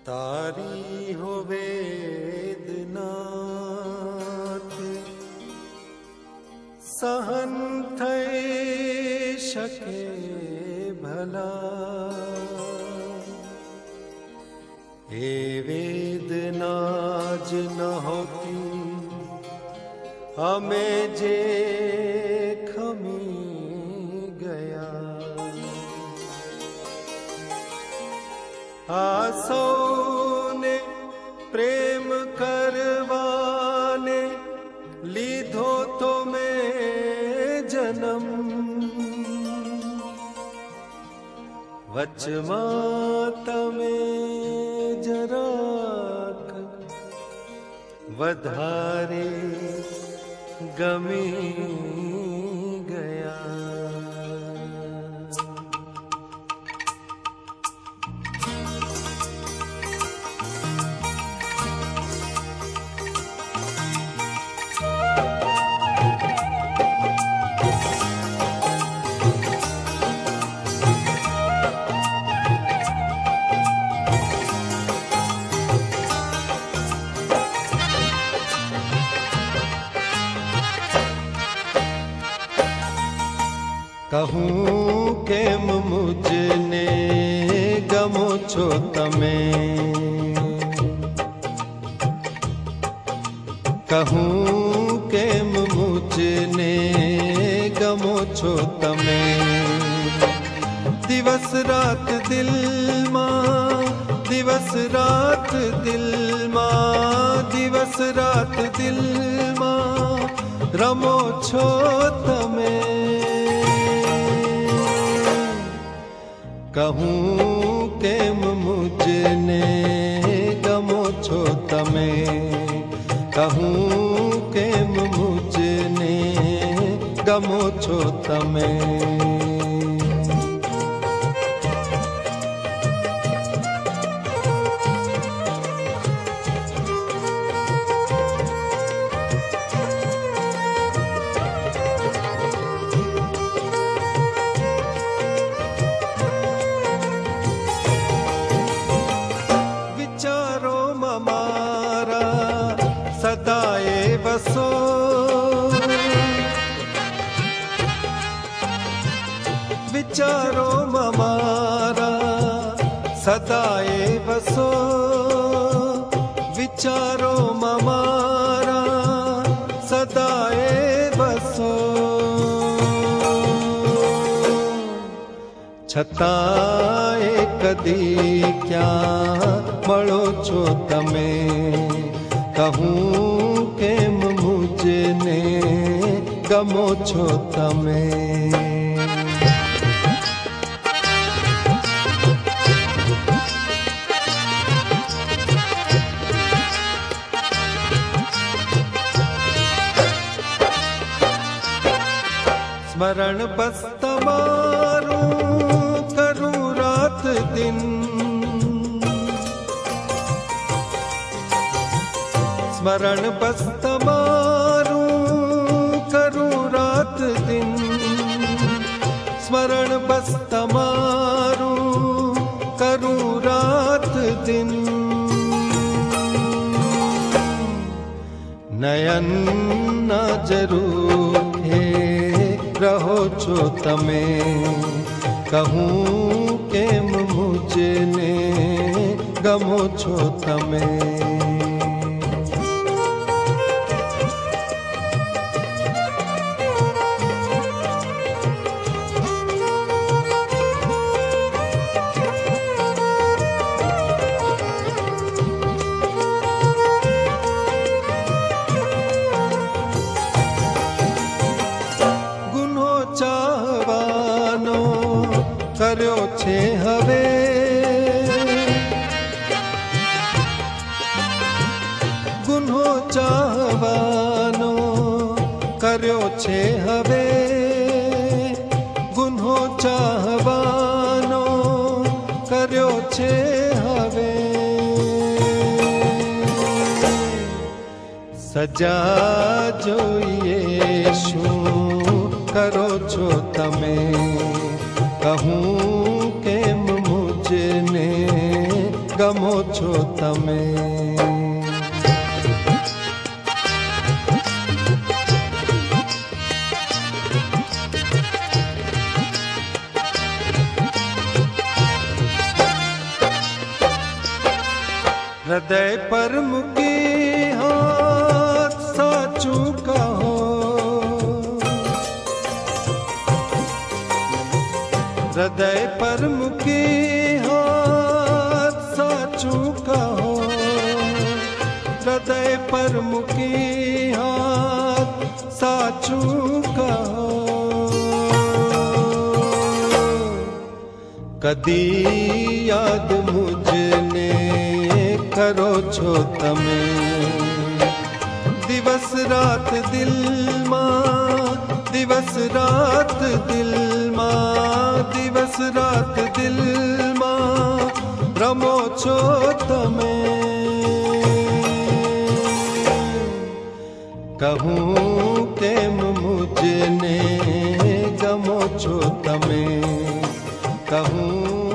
तारी हो वेदनाथ सहन થઈ શકે ભલા એ વેદના જ ન હોતી અમે જે ખમી ગયા આ સૌને પ્રેમ કરવાને લીધો તો મેં જન્મ વચમાં તમે જરાક વધારે ગમી ગયા કહું કેમ મુજને ગમો છો તમે કહું કેમ મુજને ગમો છો તમે દિવસ રાત દિલમાં દિવસ રાત દિલમાં દિવસ રાત દિલમાં રમો છો તમે કહું કેમ મુજને ગમો છો તમે કહું કેમ મુજને ગમો છો તમે સદાએ વસો વિચારોમાં મારા સદાએ વસો વિચારોમાં મારા સદાએ વસો છતાંય કદી ક્યાં મળો છો તમે કહું કેમ મુજને ગમો છો તમે સ્મરણ બસ તમારું કરું રાત દિન સ્મરણ બસ તમારું કરું રાત દિન સ્મરણ બસ તમારું કરું રાત દિન નયન ના જરૂર રહો છો તમે કહું કેમ મુજને ગમો છો તમે કર્યો છે હવે ગુનો ચાહવાનો કર્યો છે હવે ગુનો ચાહવાનો કર્યો છે હવે સજા જોઈએ શું કરો છો તમે કહું કેમ મુજને ગમો છો તમે. હૃદય પર મૂકી હાથ સાચું કહો, હૃદય પર મૂકી હાથ સાચું કહો, હૃદય પર મૂકી હાથ સાચું કહો. કદી યાદ મુજને કરો છો તમે, દિવસ રાત દિલમાં, દિવસ રાત દિલમાં, દિવસ રાત દિલમાં રમો છો તમે. કહું કેમ મુજને ગમો છો તમે, કહું